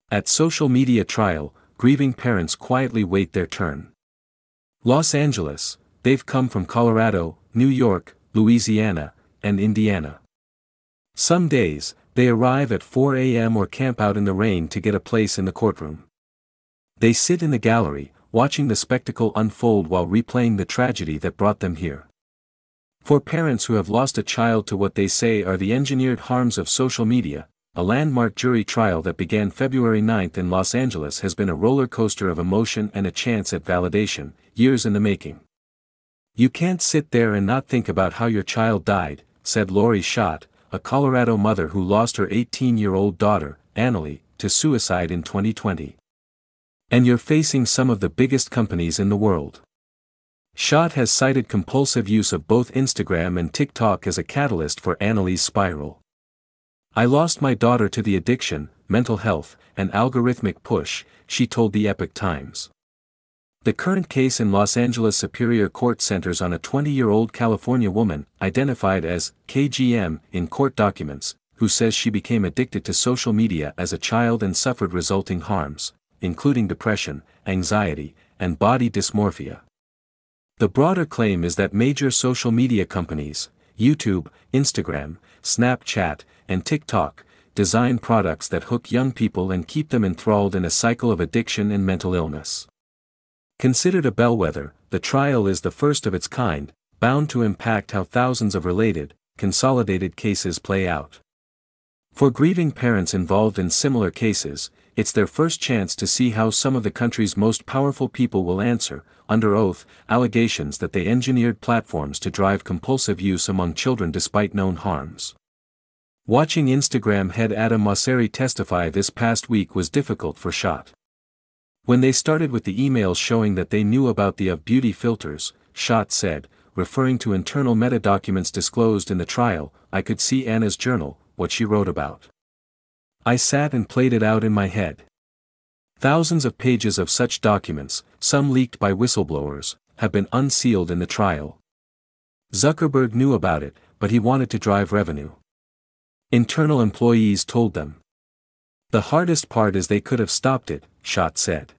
At social media trial, grieving parents quietly wait their turn. Los Angeles, they've come from Colorado, New York, Louisiana, and Indiana. Some days, they arrive at 4 a.m. or camp out in the rain to get a place in the courtroom. They sit in the gallery, watching the spectacle unfold while replaying the tragedy that brought them here. For parents who have lost a child to what they say are the engineered harms of social media, a landmark jury trial that began February 9 in Los Angeles has been a roller coaster of emotion and a chance at validation, years in the making. "You can't sit there and not think about how your child died," said Lori Schott, a Colorado mother who lost her 18-year-old daughter, Annalie, to suicide in 2020. "And you're facing some of the biggest companies in the world." Schott has cited compulsive use of both Instagram and TikTok as a catalyst for Annalie's spiral. "I lost my daughter to the addiction, mental health, and algorithmic push," she told the Epoch Times. The current case in Los Angeles Superior Court centers on a 20-year-old California woman, identified as KGM in court documents, who says she became addicted to social media as a child and suffered resulting harms, including depression, anxiety, and body dysmorphia. The broader claim is that major social media companies, YouTube, Instagram, Snapchat, and TikTok, design products that hook young people and keep them enthralled in a cycle of addiction and mental illness. Considered a bellwether, the trial is the first of its kind, bound to impact how thousands of related, consolidated cases play out. For grieving parents involved in similar cases, it's their first chance to see how some of the country's most powerful people will answer, under oath, allegations that they engineered platforms to drive compulsive use among children despite known harms. Watching Instagram head Adam Mosseri testify this past week was difficult for Schott. "When they started with the emails showing that they knew about the beauty filters," Schott said, referring to internal meta-documents disclosed in the trial, "I could see Anna's journal, what she wrote about. I sat and played it out in my head." Thousands of pages of such documents, some leaked by whistleblowers, have been unsealed in the trial. Zuckerberg knew about it, but he wanted to drive revenue. Internal employees told them. "The hardest part is they could have stopped it," Schott said.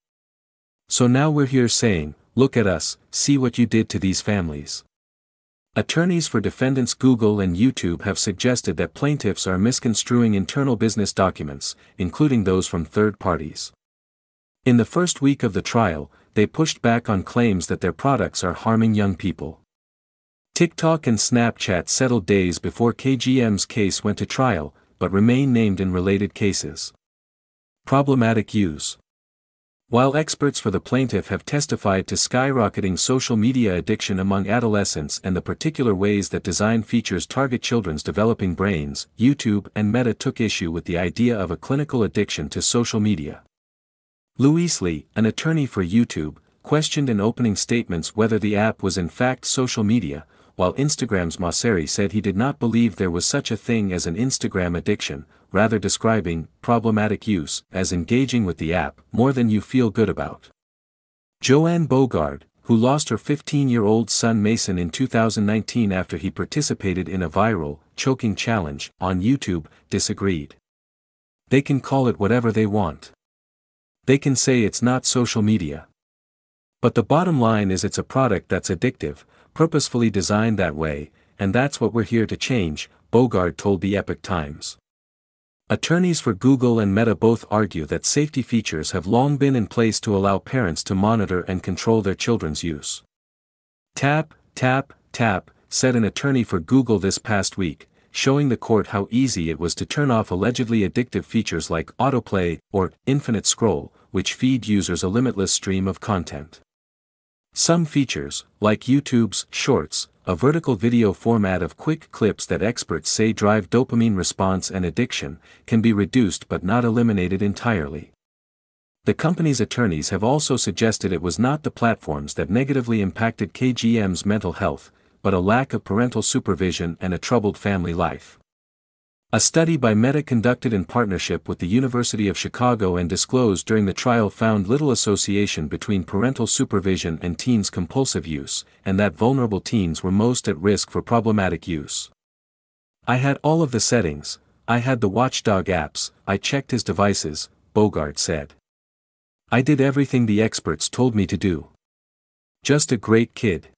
"So now we're here saying, look at us, see what you did to these families." Attorneys for defendants Google and YouTube have suggested that plaintiffs are misconstruing internal business documents, including those from third parties. In the first week of the trial, they pushed back on claims that their products are harming young people. TikTok and Snapchat settled days before KGM's case went to trial, but remain named in related cases. Problematic use. While experts for the plaintiff have testified to skyrocketing social media addiction among adolescents and the particular ways that design features target children's developing brains, YouTube and Meta took issue with the idea of a clinical addiction to social media. Louise Lee, an attorney for YouTube, questioned in opening statements whether the app was in fact social media, while Instagram's Mosseri said he did not believe there was such a thing as an Instagram addiction, rather describing problematic use as engaging with the app more than you feel good about. Joanne Bogard, who lost her 15-year-old son Mason in 2019 after he participated in a viral, choking challenge on YouTube, disagreed. "They can call it whatever they want. They can say it's not social media. But the bottom line is it's a product that's addictive, purposefully designed that way, and that's what we're here to change," Bogard told the Epoch Times. Attorneys for Google and Meta both argue that safety features have long been in place to allow parents to monitor and control their children's use. "Tap, tap, tap," said an attorney for Google this past week, showing the court how easy it was to turn off allegedly addictive features like autoplay or infinite scroll, which feed users a limitless stream of content. Some features, like YouTube's Shorts, a vertical video format of quick clips that experts say drive dopamine response and addiction, can be reduced but not eliminated entirely. The company's attorneys have also suggested it was not the platforms that negatively impacted KGM's mental health, but a lack of parental supervision and a troubled family life. A study by Meta conducted in partnership with the University of Chicago and disclosed during the trial found little association between parental supervision and teens' compulsive use, and that vulnerable teens were most at risk for problematic use. "I had all of the settings, I had the watchdog apps, I checked his devices," Bogart said. I did everything the experts told me to do. Just a great kid.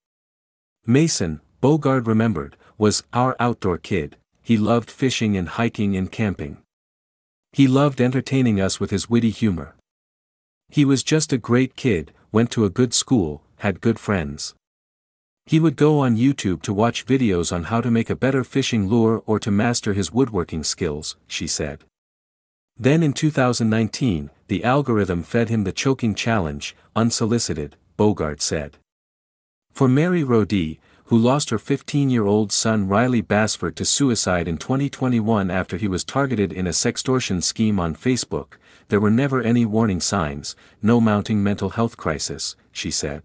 Mason, Bogart remembered, was our outdoor kid. He loved fishing and hiking and camping. He loved entertaining us with his witty humor. He was just a great kid, went to a good school, had good friends. He would go on YouTube to watch videos on how to make a better fishing lure or to master his woodworking skills, she said. Then in 2019, the algorithm fed him the choking challenge, unsolicited, Bogart said. For Mary Rodee, who lost her 15-year-old son Riley Basford to suicide in 2021 after he was targeted in a sextortion scheme on Facebook, there were never any warning signs, no mounting mental health crisis, she said.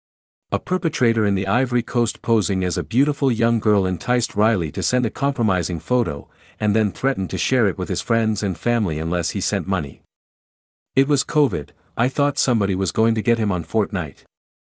A perpetrator in the Ivory Coast posing as a beautiful young girl enticed Riley to send a compromising photo, and then threatened to share it with his friends and family unless he sent money. It was COVID, I thought somebody was going to get him on Fortnite.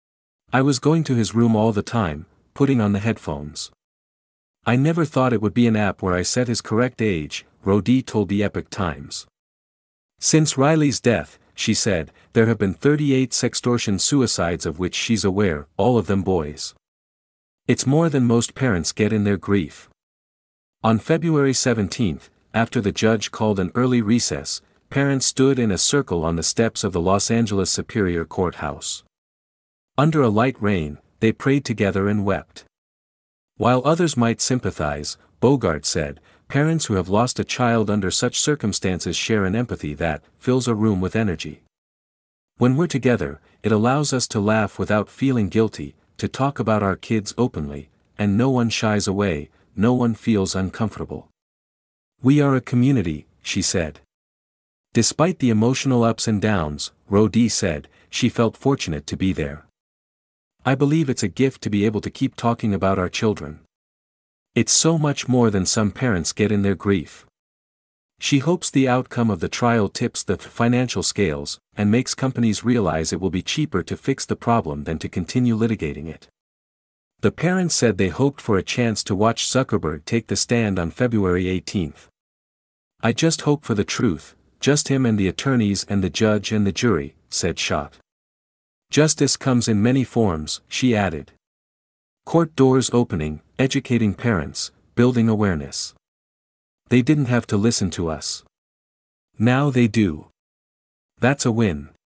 I was going to his room all the time, putting on the headphones. I never thought it would be an app where I set his correct age, Rodee told the Epoch Times. Since Riley's death, she said, there have been 38 sextortion suicides of which she's aware, all of them boys. It's more than most parents get in their grief. On February 17, after the judge called an early recess, parents stood in a circle on the steps of the Los Angeles Superior Courthouse. Under a light rain, they prayed together and wept. While others might sympathize, Bogart said, parents who have lost a child under such circumstances share an empathy that fills a room with energy. When we're together, it allows us to laugh without feeling guilty, to talk about our kids openly, and no one shies away, no one feels uncomfortable. We are a community, she said. Despite the emotional ups and downs, Rodee said, she felt fortunate to be there. I believe it's a gift to be able to keep talking about our children. It's so much more than some parents get in their grief. She hopes the outcome of the trial tips the financial scales, and makes companies realize it will be cheaper to fix the problem than to continue litigating it. The parents said they hoped for a chance to watch Zuckerberg take the stand on February 18. I just hope for the truth, just him and the attorneys and the judge and the jury, said Schott. Justice comes in many forms, she added. Court doors opening, educating parents, building awareness. They didn't have to listen to us. Now they do. That's a win.